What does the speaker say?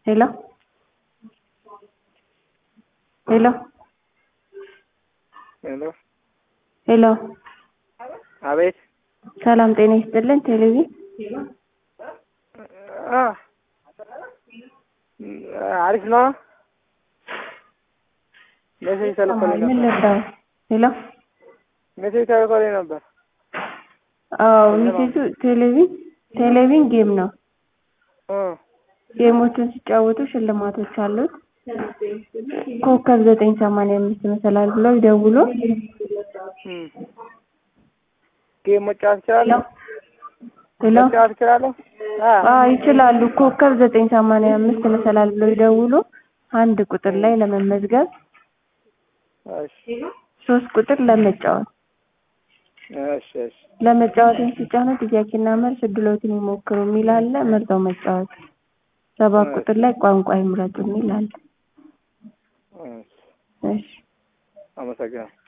Hello? Hello? Hello? Hello? አቤት ሰላም ጤና ይስጥልን ቴሌቪዥን አሪፍ ነው ሜሴጅ ተልኮልኝ ምን ነበር ልርዳው? ሄሎ ሜሴጅ ተልኮልኝ ነበር አዎ ሜሴጁ ቴሌቪዥን ጌም ነው ጌሞችን ሲጫወቱ ሽልማቶች አሉት ኮከብ 985 መሰላል ብለው ይደውሉ ጌም መጫወት ይችላል ሄሎ መጫወት ይችላል ይችላሉ ኮከብ 985 መሰላል ብለው ይደውሉ አንድ ቁጥር ላይ ለመመዝገብ እሺ 3 ቁጥር ለመጫወት እሺ ለመጫወት ሲጫኑ ጥያቄና መልስ እድሎትን ይሞክሩ የሚል አለ መርጠው መጫወት 7 ቁጥር ላይ ቋንቋ ይምረጡ የሚል አለ እሺ አመሰግናለሁ